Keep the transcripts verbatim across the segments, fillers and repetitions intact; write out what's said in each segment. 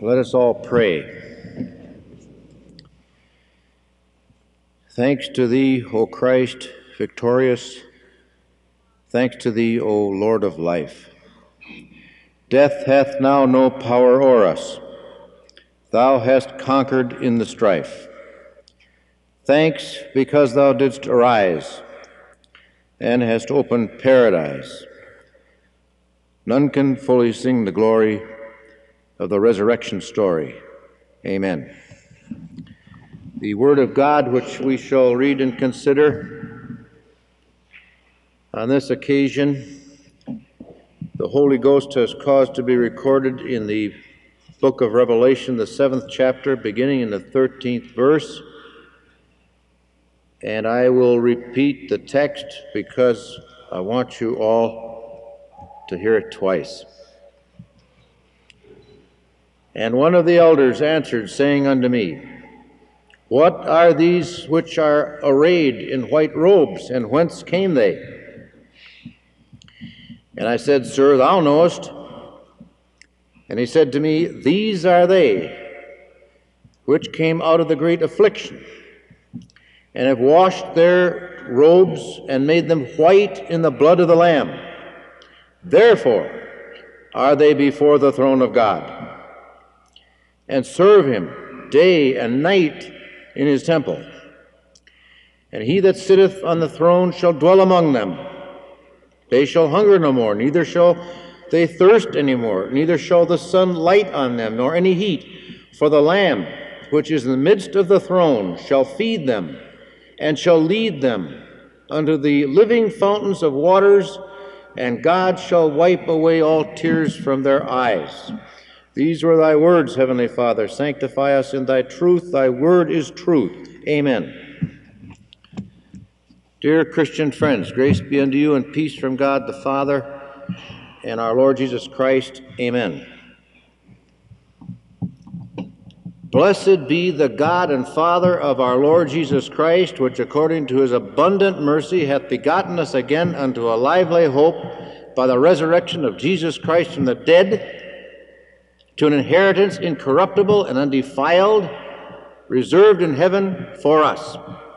Let us all pray. Thanks to Thee, O Christ, victorious. Thanks to Thee, O Lord of life. Death hath now no power o'er us. Thou hast conquered in the strife. Thanks because Thou didst arise and hast opened paradise. None can fully sing the glory of the resurrection story. Amen. The Word of God, which we shall read and consider on this occasion, the Holy Ghost has caused to be recorded in the book of Revelation, the seventh chapter, beginning in the thirteenth verse. And I will repeat the text because I want you all to hear it twice. And one of the elders answered, saying unto me, What are these which are arrayed in white robes, and whence came they? And I said, Sir, thou knowest. And he said to me, These are they which came out of the great affliction, and have washed their robes and made them white in the blood of the Lamb. Therefore are they before the throne of God, and serve him day and night in his temple. And he that sitteth on the throne shall dwell among them. They shall hunger no more, neither shall they thirst any more, neither shall the sun light on them, nor any heat. For the Lamb, which is in the midst of the throne, shall feed them, and shall lead them unto the living fountains of waters, and God shall wipe away all tears from their eyes. These were thy words, Heavenly Father. Sanctify us in thy truth. Thy word is truth. Amen. Dear Christian friends, grace be unto you and peace from God the Father and our Lord Jesus Christ. Amen. Blessed be the God and Father of our Lord Jesus Christ, which according to his abundant mercy hath begotten us again unto a lively hope by the resurrection of Jesus Christ from the dead, to an inheritance incorruptible and undefiled, reserved in heaven for us.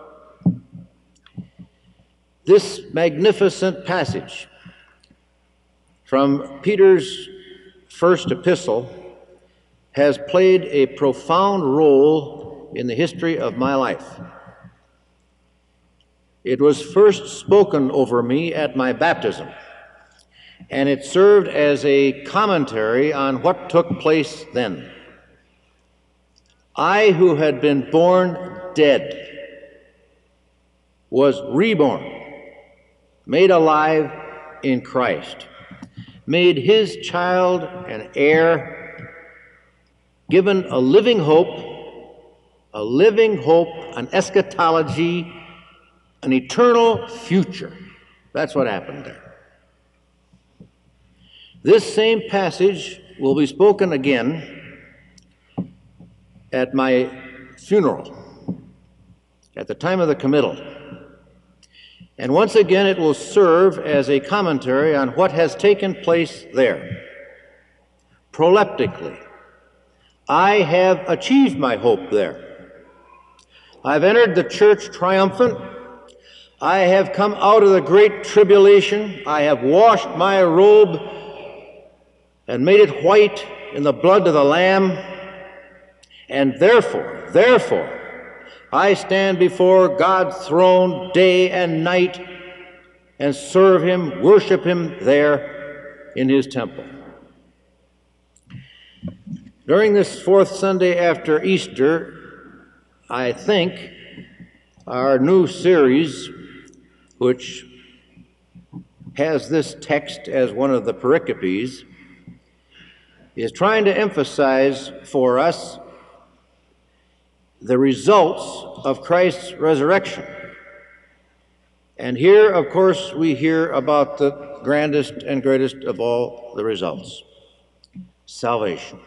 This magnificent passage from Peter's first epistle has played a profound role in the history of my life. It was first spoken over me at my baptism, and it served as a commentary on what took place then. I, who had been born dead, was reborn, made alive in Christ, made his child and heir, given a living hope, a living hope, an eschatology, an eternal future. That's what happened there. This same passage will be spoken again at my funeral, at the time of the committal. And once again, it will serve as a commentary on what has taken place there. Proleptically, I have achieved my hope there. I've entered the church triumphant. I have come out of the great tribulation. I have washed my robe and made it white in the blood of the Lamb. And therefore, therefore, I stand before God's throne day and night and serve him, worship him there in his temple. During this fourth Sunday after Easter, I think our new series, which has this text as one of the pericopes, is trying to emphasize for us the results of Christ's resurrection. And here, of course, we hear about the grandest and greatest of all the results: salvation.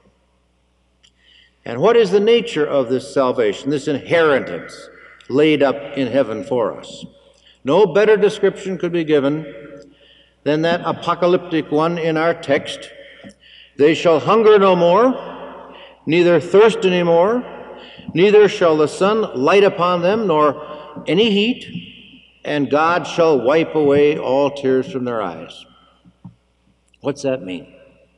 And what is the nature of this salvation, this inheritance laid up in heaven for us? No better description could be given than that apocalyptic one in our text. They shall hunger no more, neither thirst any more, neither shall the sun light upon them, nor any heat, and God shall wipe away all tears from their eyes. What's that mean?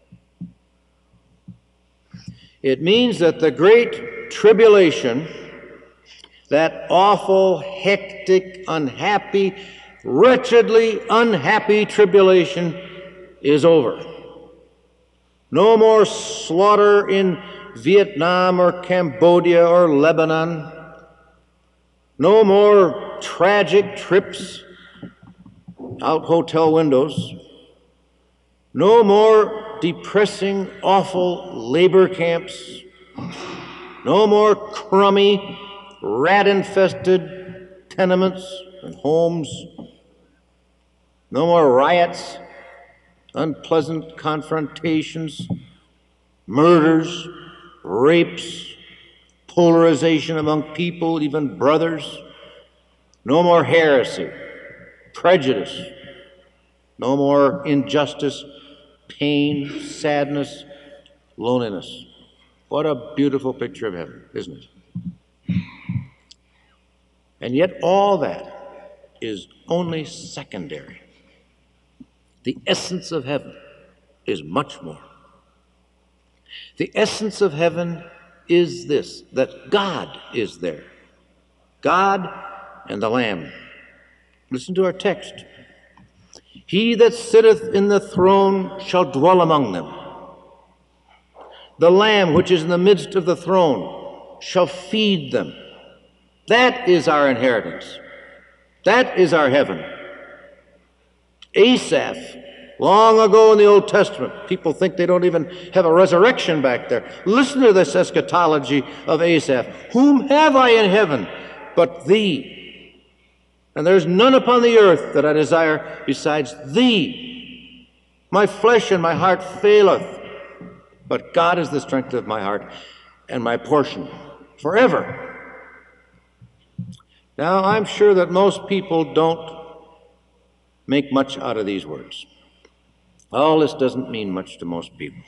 It means that the great tribulation, that awful, hectic, unhappy, wretchedly unhappy tribulation, is over. No more slaughter in Vietnam or Cambodia or Lebanon. No more tragic trips out hotel windows. No more depressing, awful labor camps. No more crummy, rat-infested tenements and homes. No more riots, unpleasant confrontations, murders, rapes, polarization among people, even brothers. No more heresy, prejudice. No more injustice, pain, sadness, loneliness. What a beautiful picture of heaven, isn't it? And yet all that is only secondary. The essence of heaven is much more. The essence of heaven is this, that God is there. God and the Lamb. Listen to our text. He that sitteth in the throne shall dwell among them. The Lamb which is in the midst of the throne shall feed them. That is our inheritance. That is our heaven. Asaph, long ago in the Old Testament, people think they don't even have a resurrection back there. Listen to this eschatology of Asaph. Whom have I in heaven but thee? And there's none upon the earth that I desire besides thee. My flesh and my heart faileth, but God is the strength of my heart and my portion forever. Now, I'm sure that most people don't make much out of these words. All this doesn't mean much to most people.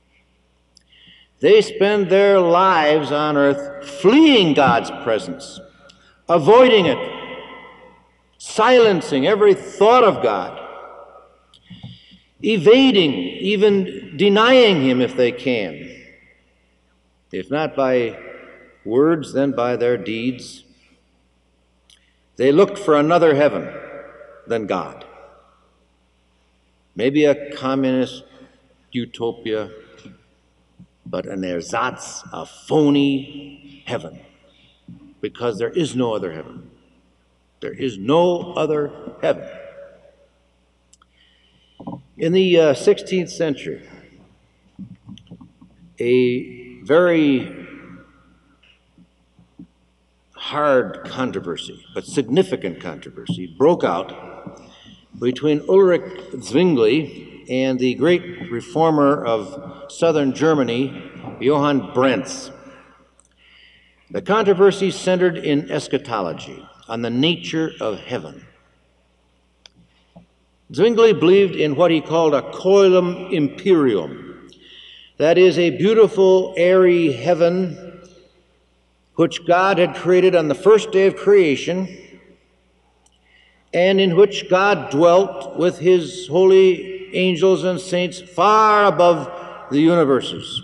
They spend their lives on earth fleeing God's presence, avoiding it, silencing every thought of God, evading, even denying Him if they can. If not by words, then by their deeds. They looked for another heaven than God. Maybe a communist utopia, but an ersatz, a phony heaven, because there is no other heaven. There is no other heaven. In the uh, sixteenth century, a very hard controversy, but significant controversy, broke out between Ulrich Zwingli and the great reformer of southern Germany, Johann Brenz. The controversy centered in eschatology, on the nature of heaven. Zwingli believed in what he called a coelum imperium, that is, a beautiful, airy heaven which God had created on the first day of creation, and in which God dwelt with his holy angels and saints far above the universes.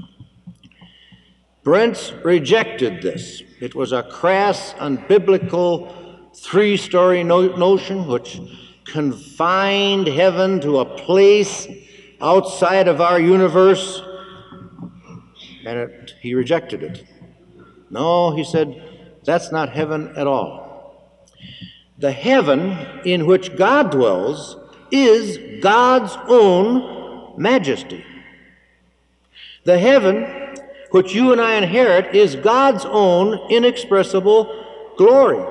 Brenz rejected this. It was a crass, unbiblical, three-story no- notion which confined heaven to a place outside of our universe, and it, he rejected it. No, he said, that's not heaven at all. The heaven in which God dwells is God's own majesty. The heaven which you and I inherit is God's own inexpressible glory.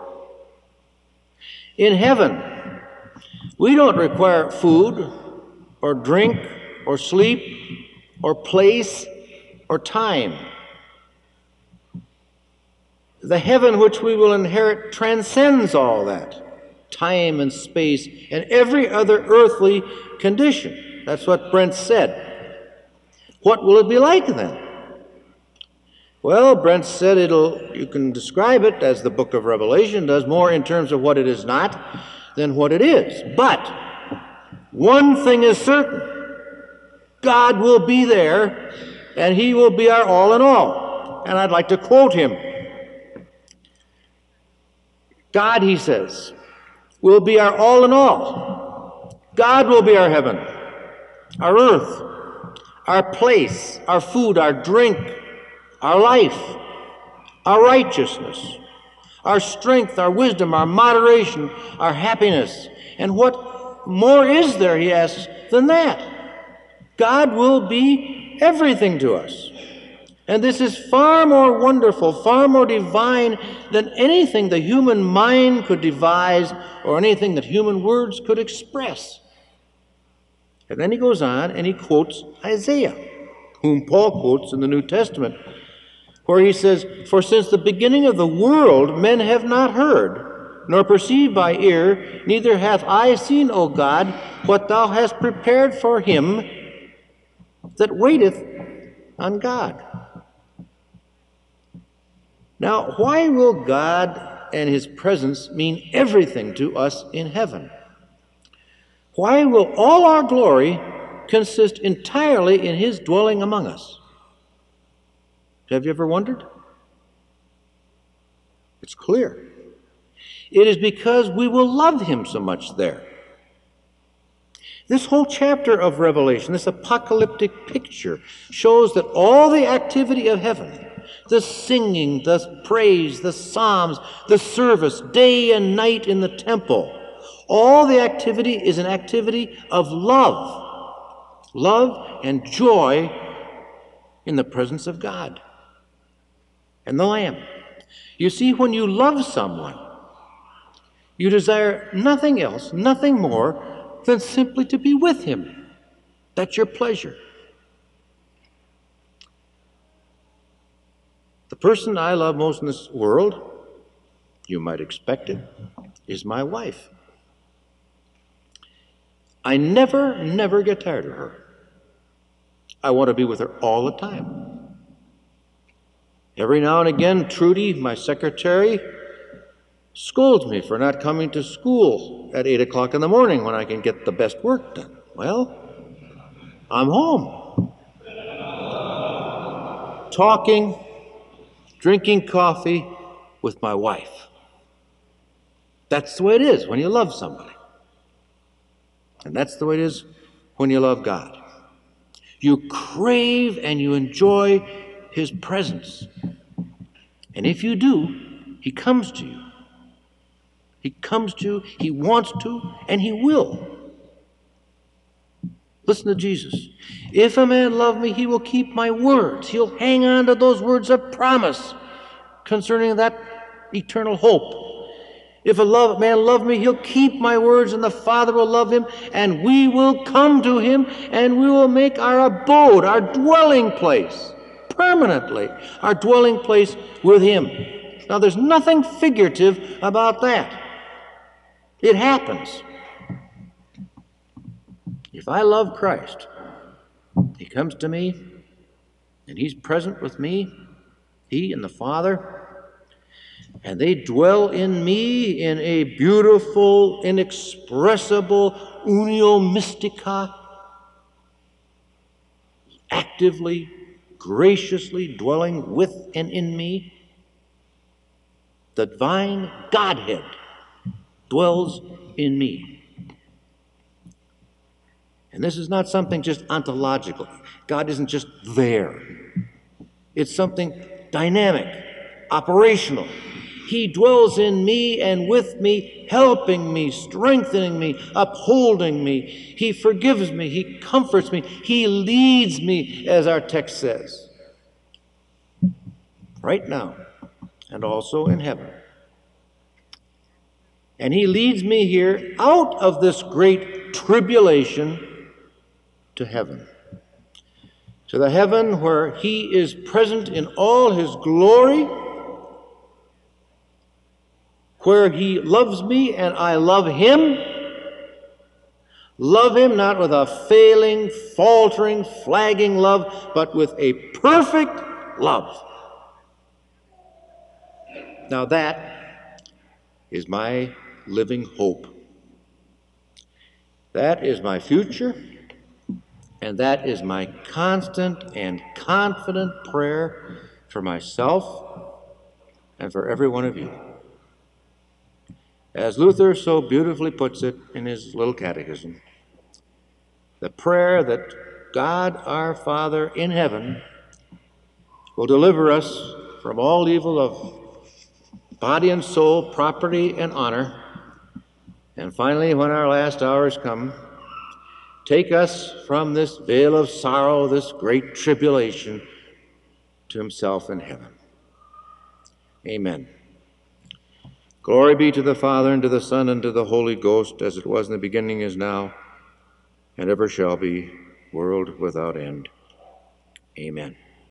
In heaven, we don't require food or drink or sleep or place or time. The heaven which we will inherit transcends all that, time and space and every other earthly condition. That's what Brent said. What will it be like then? Well, Brent said it'll, you can describe it as the book of Revelation does, more in terms of what it is not than what it is. But one thing is certain: God will be there, and he will be our all in all. And I'd like to quote him. God, he says, will be our all in all. God will be our heaven, our earth, our place, our food, our drink, our life, our righteousness, our strength, our wisdom, our moderation, our happiness. And what more is there, he asks, than that? God will be everything to us. And this is far more wonderful, far more divine than anything the human mind could devise or anything that human words could express. And then he goes on and he quotes Isaiah, whom Paul quotes in the New Testament, where he says, "For since the beginning of the world men have not heard, nor perceived by ear, neither hath eye seen, O God, what thou hast prepared for him that waiteth on God." Now, why will God and his presence mean everything to us in heaven? Why will all our glory consist entirely in his dwelling among us? Have you ever wondered? It's clear. It is because we will love him so much there. This whole chapter of Revelation, this apocalyptic picture, shows that all the activity of heaven, the singing, the praise, the psalms, the service, day and night in the temple, all the activity is an activity of love. Love and joy in the presence of God and the Lamb. You see, when you love someone, you desire nothing else, nothing more than simply to be with him. That's your pleasure. The person I love most in this world, you might expect it, is my wife. I never, never get tired of her. I want to be with her all the time. Every now and again, Trudy, my secretary, scolds me for not coming to school at eight o'clock in the morning when I can get the best work done. Well, I'm home. Talking, drinking coffee with my wife. That's the way it is when you love somebody. And that's the way it is when you love God. You crave and you enjoy his presence. And if you do, he comes to you. He comes to, he wants to, and he will. Listen to Jesus. If a man love me, he will keep my words. He'll hang on to those words of promise concerning that eternal hope. If a love, man love me, he'll keep my words, and the Father will love him, and we will come to him, and we will make our abode, our dwelling place, permanently, our dwelling place with him. Now, there's nothing figurative about that. It happens. If I love Christ, he comes to me, and he's present with me, he and the Father, and they dwell in me in a beautiful, inexpressible unio mystica, actively, graciously dwelling with and in me. The divine Godhead dwells in me. And this is not something just ontological. God isn't just there. It's something dynamic, operational. He dwells in me and with me, helping me, strengthening me, upholding me. He forgives me. He comforts me. He leads me, as our text says, right now and also in heaven. And he leads me here out of this great tribulation to heaven. To the heaven where he is present in all his glory, where he loves me and I love him. Love him not with a failing, faltering, flagging love, but with a perfect love. Now that is my living hope. That is my future, and that is my constant and confident prayer for myself and for every one of you. As Luther so beautifully puts it in his little catechism, the prayer that God our Father in heaven will deliver us from all evil of body and soul, property and honor, and finally, when our last hours come, take us from this vale of sorrow, this great tribulation, to himself in heaven. Amen. Glory be to the Father, and to the Son, and to the Holy Ghost, as it was in the beginning, is now, and ever shall be, world without end. Amen.